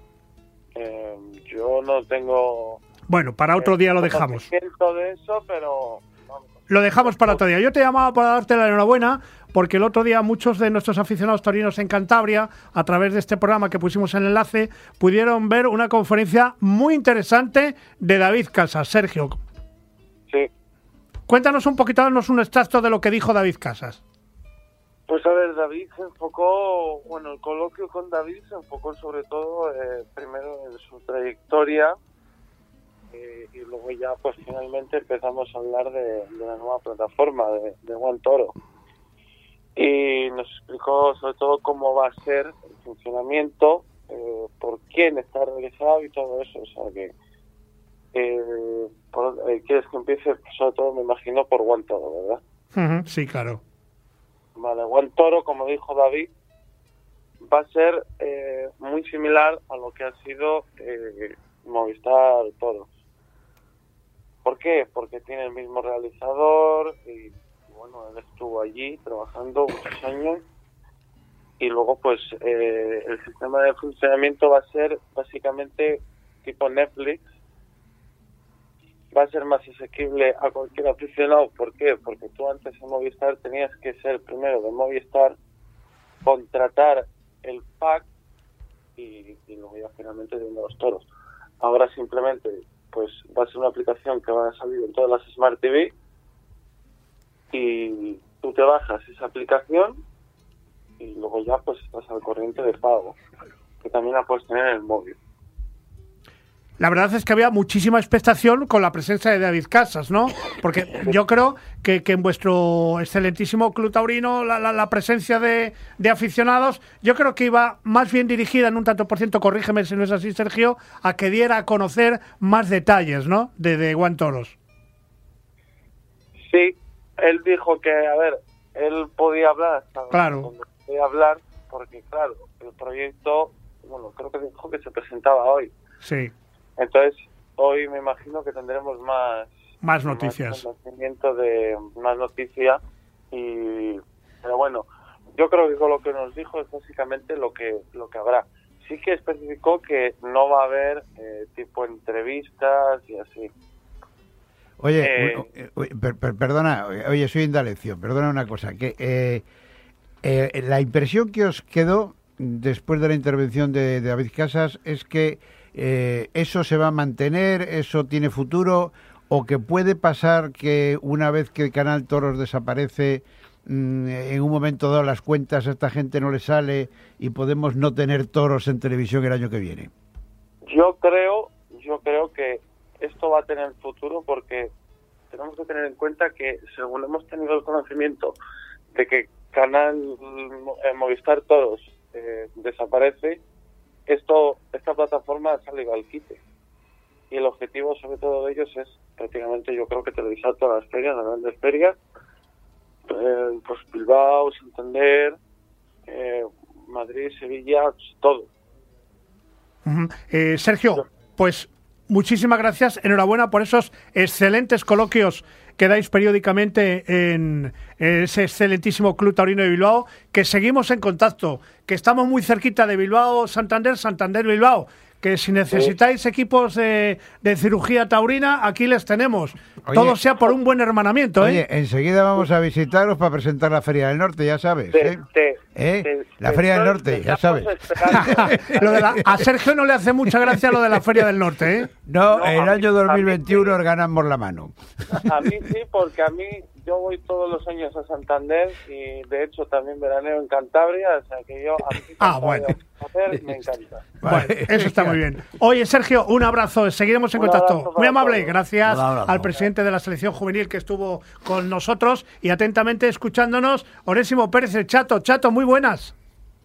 Eh, yo no tengo Bueno, para otro día lo dejamos. conocimiento de eso, pero vamos. Lo dejamos para otro día. Yo te llamaba para darte la enhorabuena porque el otro día muchos de nuestros aficionados taurinos en Cantabria, a través de este programa que pusimos en el enlace, pudieron ver una conferencia muy interesante de David Casas. Sergio, Sí. cuéntanos un poquito, danos un extracto de lo que dijo David Casas. Pues a ver, David se enfocó, bueno, el coloquio con David se enfocó sobre todo eh, primero en su trayectoria eh, y luego ya pues finalmente empezamos a hablar de, de la nueva plataforma de, de Buen Toro. Y nos explicó sobre todo cómo va a ser el funcionamiento, eh, por quién está realizado y todo eso. O sea que, eh, por, eh, quieres que empiece sobre todo, me imagino, por Buen Toro, ¿verdad? Ujú, sí, claro. Vale, Buen Toro, como dijo David, va a ser eh, muy similar a lo que ha sido eh, Movistar Toros. ¿Por qué? Porque tiene el mismo realizador y, y bueno, él estuvo allí trabajando muchos años y luego pues eh, el sistema de funcionamiento va a ser básicamente tipo Netflix. Va a ser más asequible a cualquier aficionado. ¿Por qué? Porque tú antes en Movistar tenías que ser primero de Movistar, contratar el pack y, y luego ya finalmente viendo los toros. Ahora simplemente pues va a ser una aplicación que va a salir en todas las Smart T V y tú te bajas esa aplicación y luego ya pues estás al corriente de pago, que también la puedes tener en el móvil. La verdad es que había muchísima expectación con la presencia de David Casas, ¿no? Porque yo creo que, que en vuestro excelentísimo Club Taurino la, la, la presencia de, de aficionados, yo creo que iba más bien dirigida en un tanto por ciento, corrígeme si no es así, Sergio, a que diera a conocer más detalles, ¿no? De, de Buen Toros. Sí, él dijo que, a ver, él podía hablar hasta Claro. donde podía hablar, porque claro, el proyecto, bueno, creo que dijo que se presentaba hoy. Sí. Entonces, hoy me imagino que tendremos más Más noticias. Más conocimiento de más noticia. Y, pero bueno, yo creo que con lo que nos dijo es básicamente lo que, lo que habrá. Sí que especificó que no va a haber eh, tipo entrevistas y así. Oye, Eh, per, per, perdona, oye, soy Indalecio, perdona una cosa, que eh, eh, la impresión que os quedó después de la intervención de, de David Casas es que eh, eso se va a mantener, eso tiene futuro, o que puede pasar que una vez que el canal Toros desaparece, mmm, en un momento dado las cuentas a esta gente no le sale y podemos no tener toros en televisión el año que viene. Yo creo, yo creo que esto va a tener futuro porque tenemos que tener en cuenta que según hemos tenido el conocimiento de que Canal eh, Movistar Toros eh, desaparece, esto esta plataforma ha salido al quite. Y el objetivo sobre todo de ellos es prácticamente, yo creo que televisar todas las ferias, las grandes ferias, eh, pues Bilbao, Santander, eh, Madrid, Sevilla, todo. Uh-huh. eh, Sergio, pues muchísimas gracias, enhorabuena por esos excelentes coloquios que dais periódicamente en ese excelentísimo Club Taurino de Bilbao, que seguimos en contacto, que estamos muy cerquita de Bilbao, Santander, Santander, Bilbao, que si necesitáis equipos de, de cirugía taurina, aquí les tenemos. Oye, todo sea por un buen hermanamiento, ¿eh? Oye, enseguida vamos a visitaros para presentar la Feria del Norte, ya sabes, te, ¿eh? Te, ¿Eh? te, la te Feria estoy, del Norte, ya sabes. Lo de la, a Sergio no le hace mucha gracia lo de la Feria del Norte, ¿eh? No, no el año mí, dos mil veintiuno sí. os ganamos la mano. A mí sí, porque a mí yo voy todos los años a Santander y de hecho también veraneo en Cantabria, o sea que yo a mí ah, bueno. Hacer, me encanta. Bueno, eso está muy bien. Oye, Sergio, un abrazo, seguiremos en un contacto. Muy amable, todos. gracias al presidente de la selección juvenil que estuvo con nosotros y atentamente escuchándonos, Onésimo Pérez, el Chato. Chato, muy buenas.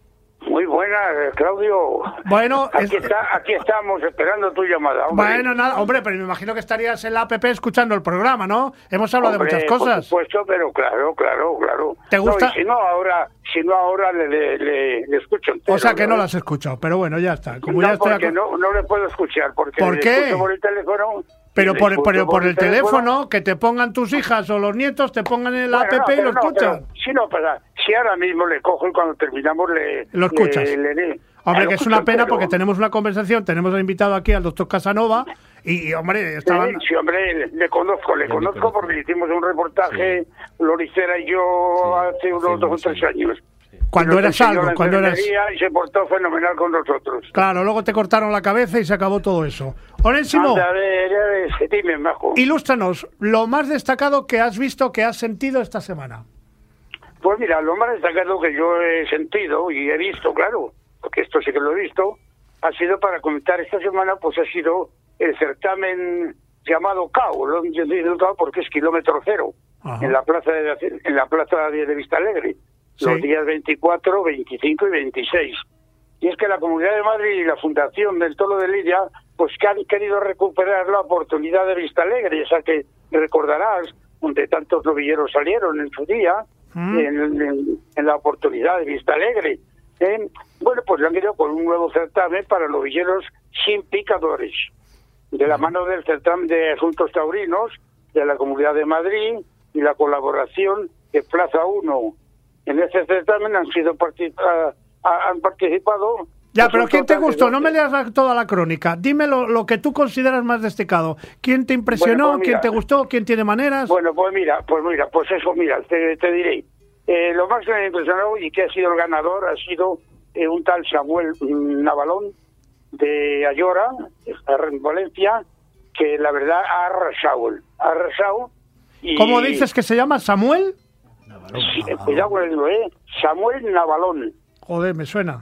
Muy buenas, Claudio. Bueno, aquí, es... está, aquí estamos esperando tu llamada, hombre. Bueno, nada, hombre, pero me imagino que estarías en la app escuchando el programa, ¿no? Hemos hablado hombre, de muchas cosas. Por supuesto, pero claro, claro, claro. ¿Te gusta? No, y si no, ahora, si no, ahora le, le, le, le escucho entero. O sea que no ¿no? las has escuchado, pero bueno, ya está. Como no, ya estoy porque ac... no, no le puedo escuchar, porque ¿Por qué? escucho por el teléfono... Pero por, por, por, por el teléfono, teléfono, que te pongan tus hijas o los nietos, te pongan en la bueno, app no, y lo no, escuchan. Si no pasa, si ahora mismo le cojo y cuando terminamos le... Lo escuchas. Le, le, le, hombre, lo que es una pena entero. porque tenemos una conversación, tenemos al invitado aquí, al doctor Casanova, y, y hombre, estaban... Sí, sí, hombre, le, le conozco, le conozco, conozco porque hicimos un reportaje, sí. Loricera y yo, sí, hace unos dos o tres años. Cuando eras algo, cuando eras... Y se portó fenomenal con nosotros. Claro, luego te cortaron la cabeza y se acabó todo eso. Onésimo, Anda, a ver, a ver, dime, majo. Ilústranos, lo más destacado que has visto, que has sentido esta semana. Pues mira, lo más destacado que yo he sentido y he visto, claro, porque esto sí que lo he visto, ha sido para comentar esta semana, pues ha sido el certamen llamado C A O, lo he entendido C A O porque es kilómetro cero, Ajá. en la plaza de, en la plaza de, de Vistalegre. Sí. Los días veinticuatro, veinticinco y veintiséis. Y es que la Comunidad de Madrid y la Fundación del Toro de Lidia, pues que han querido recuperar la oportunidad de Vistalegre, esa que recordarás, donde tantos novilleros salieron en su día, mm. en, en, en la oportunidad de Vistalegre. Eh, bueno, pues le han querido con un nuevo certamen para novilleros sin picadores, de la mm. mano del certamen de asuntos taurinos de la Comunidad de Madrid y la colaboración de Plaza uno. En este certamen han sido participa, han participado... Ya, pero ¿quién te gustó? No me leas la, toda la crónica. Dime lo, lo que tú consideras más destacado. ¿Quién te impresionó? Bueno, pues mira, ¿quién te gustó? ¿Quién tiene maneras? Bueno, pues mira, pues mira, pues eso, mira, te, te diré. Eh, lo más que me impresionó y que ha sido el ganador ha sido eh, un tal Samuel Navalón de Ayora, en Valencia, que la verdad ha arrasado. Ha arrasado. Y... ¿Cómo dices que se llama? ¿Samuel? Sí, cuidado con el ¿eh? Samuel Navalón. Joder, me suena.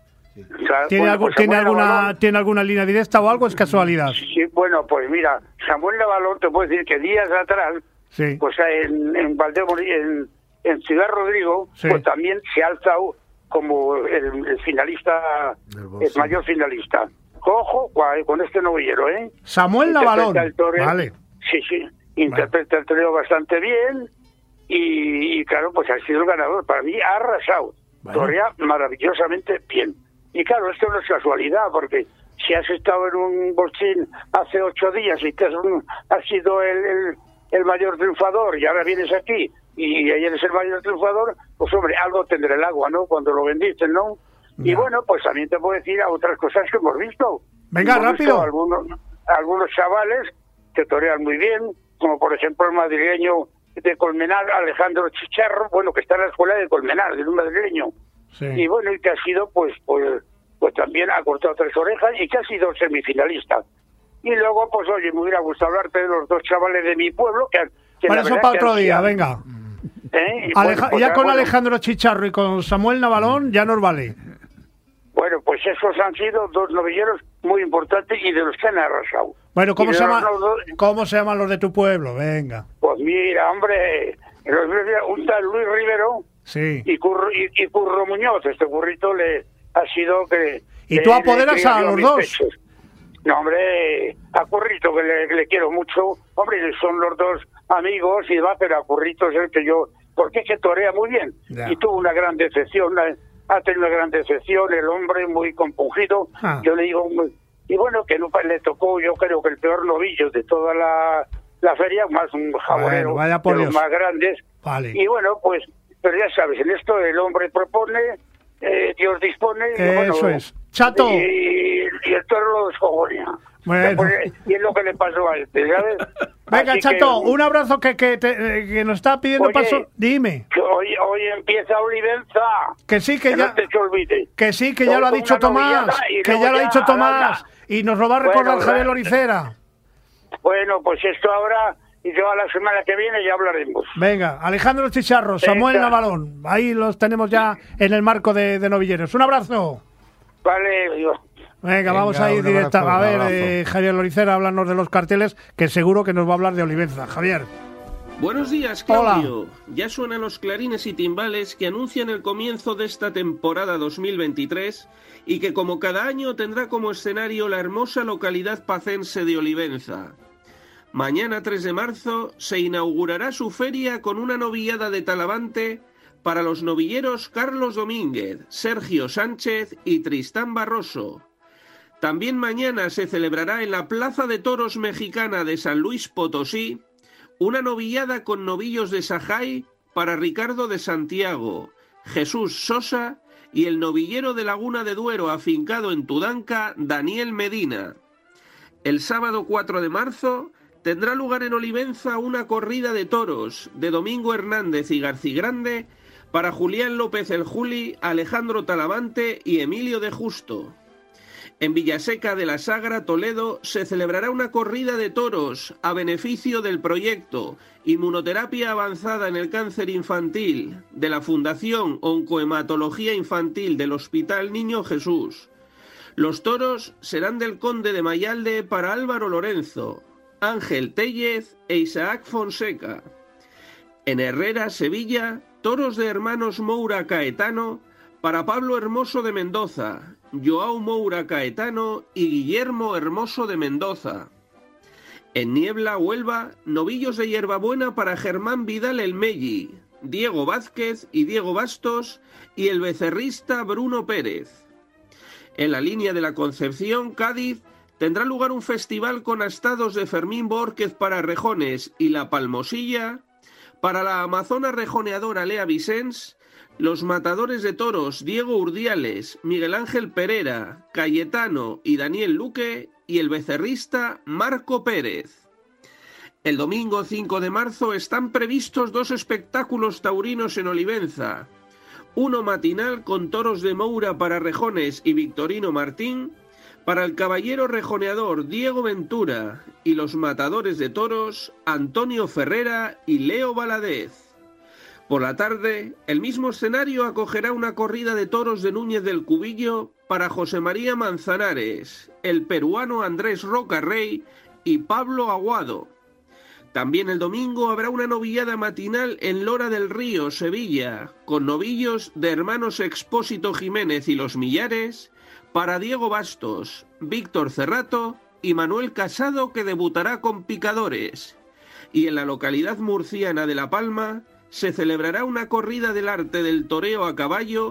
Claro, ¿Tiene, bueno, algo, pues ¿tiene, alguna, Navalón, ¿Tiene alguna línea directa o algo? ¿Es casualidad? Sí, bueno, pues mira, Samuel Navalón te puedo decir que días atrás, sí. pues en, en Valdemorillo, en, en Ciudad Rodrigo, sí. pues también se ha alzado como el, el finalista, el, el mayor finalista. Ojo con este novillero, ¿eh? Samuel Navalón. Vale. Sí, sí. Interpreta vale. el toreo bastante bien. Y, y claro, pues ha sido el ganador. Para mí ha arrasado. Bueno. Torrea maravillosamente bien. Y claro, esto no es casualidad, porque si has estado en un bolsín hace ocho días y te has, has sido el, el, el mayor triunfador y ahora vienes aquí y eres el mayor triunfador, pues hombre, algo tendrá el agua, ¿no? Cuando lo bendicen, ¿no? No. Y bueno, pues también te puedo decir a otras cosas que hemos visto. Venga, hemos rápido. Visto algunos, algunos chavales que torean muy bien, como por ejemplo el madrileño de Colmenar, Alejandro Chicharro, bueno, que está en la escuela de Colmenar, de un madrileño. Sí. Y bueno, y que ha sido, pues, pues, pues también ha cortado tres orejas y que ha sido semifinalista. Y luego, pues oye, me hubiera gustado hablarte de los dos chavales de mi pueblo, que, que bueno, eso para otro día, venga. ¿Eh? Aleja bueno, pues, ya con bueno, Alejandro Chicharro y con Samuel Navalón ya nos vale. Bueno, pues esos han sido dos novilleros muy importantes y de los que han arrasado. Bueno, ¿cómo, se, llama, dos... ¿cómo se llaman los de tu pueblo? Venga. Pues mira, hombre, un tal Luis Rivero sí. y, Curro, y, y Curro Muñoz. Este currito le ha sido que... ¿Y le, tú apoderas a los dos? Pechos. No, hombre, a Currito, que le, que le quiero mucho. Hombre, son los dos amigos y va, pero a Currito es el que yo... Porque es que torea muy bien. Ya. Y tuvo una gran decepción, una, ha tenido una gran decepción, el hombre muy compungido. Ah. Yo le digo... Y bueno, que no le tocó, yo creo que el peor novillo de toda la, la feria, más un jabonero bueno, de los más grandes. Vale. Y bueno, pues, pero ya sabes, en esto el hombre propone, eh, Dios dispone. Y, Eso bueno, es. Chato. Y, y el toro lo descojonia. Bueno. Pone, y es lo que le pasó a este, ¿sabes? Venga, Así Chato, que, un abrazo que, que, te, que nos está pidiendo oye, paso. Dime. Que hoy, hoy empieza Olivenza. Que sí, que, que ya. No te se olvide. Que sí, que ya lo ha dicho Tomás. Que ya lo ha dicho Tomás. Y nos lo va a recordar bueno, Javier Loricera. Bueno, pues esto ahora, y yo a la semana que viene ya hablaremos. Venga, Alejandro Chicharro, Samuel Venga. Navalón. Ahí los tenemos ya en el marco de, de novilleros. Un abrazo. Vale, Dios. Venga, vamos Venga, a ir directa. A ver, eh, Javier Loricera, háblanos de los carteles, que seguro que nos va a hablar de Olivenza. Javier. Buenos días, Claudio. Hola. Ya suenan los clarines y timbales que anuncian el comienzo de esta temporada dos mil veintitrés y que como cada año tendrá como escenario la hermosa localidad pacense de Olivenza. Mañana tres de marzo se inaugurará su feria con una novillada de Talavante para los novilleros Carlos Domínguez, Sergio Sánchez y Tristán Barroso. También mañana se celebrará en la Plaza de Toros Mexicana de San Luis Potosí una novillada con novillos de Sajay para Ricardo de Santiago, Jesús Sosa y el novillero de Laguna de Duero afincado en Tudanca, Daniel Medina. El sábado cuatro de marzo tendrá lugar en Olivenza una corrida de toros de Domingo Hernández y Garcigrande para Julián López el Juli, Alejandro Talavante y Emilio de Justo. En Villaseca de la Sagra, Toledo, se celebrará una corrida de toros a beneficio del proyecto Inmunoterapia Avanzada en el Cáncer Infantil de la Fundación Oncohematología Infantil del Hospital Niño Jesús. Los toros serán del Conde de Mayalde para Álvaro Lorenzo, Ángel Téllez e Isaac Fonseca. En Herrera, Sevilla, toros de hermanos Moura Caetano para Pablo Hermoso de Mendoza, Joao Moura Caetano y Guillermo Hermoso de Mendoza. En Niebla, Huelva, novillos de hierbabuena para Germán Vidal el Melli, Diego Vázquez y Diego Bastos y el becerrista Bruno Pérez. En la línea de la Concepción, Cádiz, tendrá lugar un festival con astados de Fermín Bórquez para rejones y la palmosilla. Para la amazona rejoneadora Lea Vicens, los matadores de toros Diego Urdiales, Miguel Ángel Pereira, Cayetano y Daniel Luque y el becerrista Marco Pérez. El domingo cinco de marzo están previstos dos espectáculos taurinos en Olivenza. Uno matinal con toros de Moura para rejones y Victorino Martín, para el caballero rejoneador Diego Ventura y los matadores de toros Antonio Ferrera y Leo Valadez. Por la tarde, el mismo escenario acogerá una corrida de toros de Núñez del Cubillo para José María Manzanares, el peruano Andrés Roca Rey y Pablo Aguado. También el domingo habrá una novillada matinal en Lora del Río, Sevilla, con novillos de hermanos Expósito Jiménez y los Millares, para Diego Bastos, Víctor Cerrato y Manuel Casado, que debutará con picadores. Y en la localidad murciana de La Palma se celebrará una corrida del arte del toreo a caballo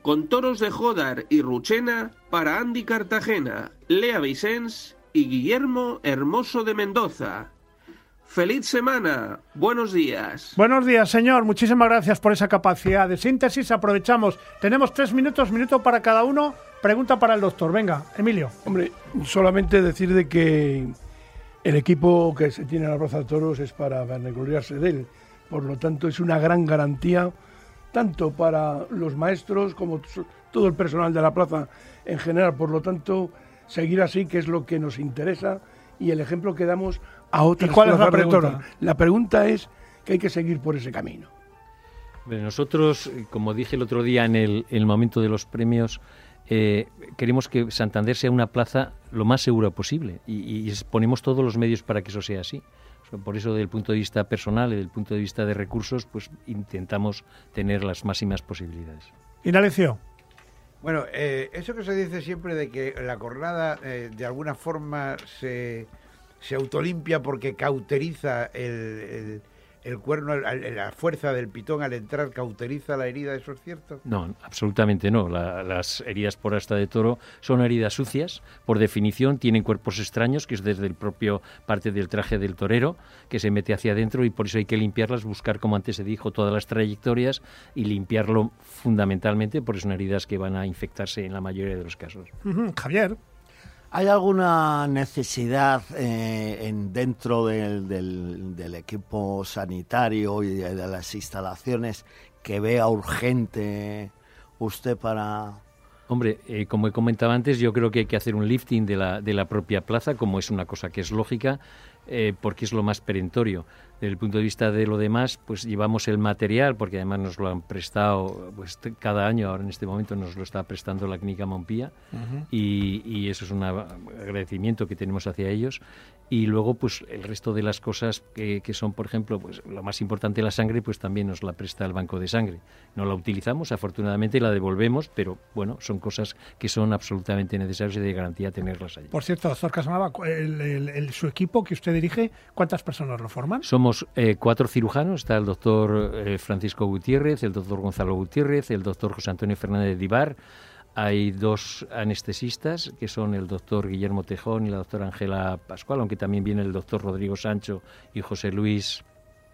con toros de Jódar y Ruchena para Andy Cartagena, Lea Vicens y Guillermo Hermoso de Mendoza. ¡Feliz semana! ¡Buenos días! Buenos días, señor. Muchísimas gracias por esa capacidad de síntesis. Aprovechamos. Tenemos tres minutos, minuto para cada uno. Pregunta para el doctor. Venga, Emilio. Hombre, solamente decir de que el equipo que se tiene en la Plaza de Toros es para vanagloriarse de él. Por lo tanto, es una gran garantía tanto para los maestros como todo el personal de la plaza en general. Por lo tanto, seguir así, que es lo que nos interesa, y el ejemplo que damos a otras. ¿Y cuál es la pregunta? La pregunta es que hay que seguir por ese camino. Bueno, nosotros, como dije el otro día en el, en el momento de los premios, eh, queremos que Santander sea una plaza lo más segura posible y, y ponemos todos los medios para que eso sea así. Por eso, desde el punto de vista personal y desde el punto de vista de recursos, pues intentamos tener las máximas posibilidades. Indalecio. Bueno, eh, eso que se dice siempre de que la cornada eh, de alguna forma se, se autolimpia porque cauteriza el, el, el cuerno, el, la fuerza del pitón al entrar cauteriza la herida, ¿eso es cierto? No, absolutamente no. La, las heridas por asta de toro son heridas sucias, por definición tienen cuerpos extraños, que es desde el propio parte del traje del torero, que se mete hacia adentro, y por eso hay que limpiarlas, buscar, como antes se dijo, todas las trayectorias y limpiarlo fundamentalmente, porque son heridas que van a infectarse en la mayoría de los casos. Uh-huh. Javier. ¿Hay alguna necesidad eh, en, dentro del, del, del equipo sanitario y de, de las instalaciones que vea urgente usted para...? Hombre, eh, como he comentado antes, yo creo que hay que hacer un lifting de la, de la propia plaza, como es una cosa que es lógica, eh, porque es lo más perentorio. Desde el punto de vista de lo demás, pues llevamos el material, porque además nos lo han prestado pues t- cada año, ahora en este momento nos lo está prestando la Clínica Montpía, uh-huh. y, y eso es un agradecimiento que tenemos hacia ellos. Y luego, pues el resto de las cosas que, que son, por ejemplo, pues lo más importante, la sangre, pues también nos la presta el Banco de Sangre. No la utilizamos, afortunadamente la devolvemos, pero bueno, son cosas que son absolutamente necesarias y de garantía tenerlas allí. Por cierto, doctor Casanova, el, el, el, su equipo que usted dirige, ¿cuántas personas lo forman? Somos eh, cuatro cirujanos, está el doctor eh, Francisco Gutiérrez, el doctor Gonzalo Gutiérrez, el doctor José Antonio Fernández Divar. Hay dos anestesistas, que son el doctor Guillermo Tejón y la doctora Ángela Pascual, aunque también viene el doctor Rodrigo Sancho y José Luis,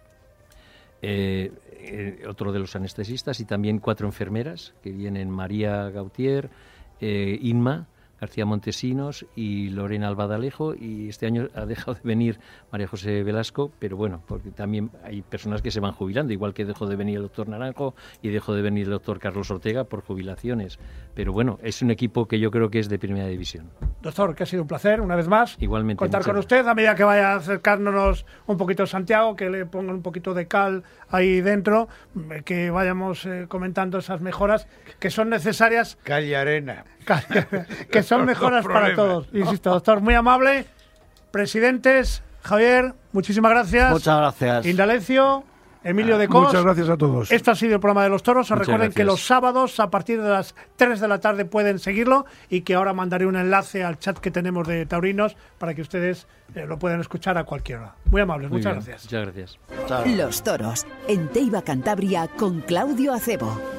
eh, eh, otro de los anestesistas, y también cuatro enfermeras, que vienen María Gautier, eh, Inma García Montesinos y Lorena Albadalejo, y este año ha dejado de venir María José Velasco, pero bueno, porque también hay personas que se van jubilando, igual que dejó de venir el doctor Naranjo y dejó de venir el doctor Carlos Ortega por jubilaciones. Pero bueno, es un equipo que yo creo que es de primera división. Doctor, que ha sido un placer, una vez más, igualmente, contar con usted, a medida que vaya acercándonos un poquito a Santiago, que le pongan un poquito de cal ahí dentro, que vayamos eh, comentando esas mejoras que son necesarias. Cal y arena. Que son mejoras para todos. Insisto, doctor, muy amable. Presidentes, Javier, muchísimas gracias. Muchas gracias. Indalecio, Emilio de Cos. Muchas gracias a todos. Esto ha sido el programa de los toros. Os recuerden gracias. que los sábados a partir de las tres de la tarde pueden seguirlo, y que ahora mandaré un enlace al chat que tenemos de taurinos para que ustedes eh, lo puedan escuchar a cualquier hora. Muy amables, Muy muchas bien. gracias. Muchas gracias. Los toros en Teiba Cantabria con Claudio Acebo.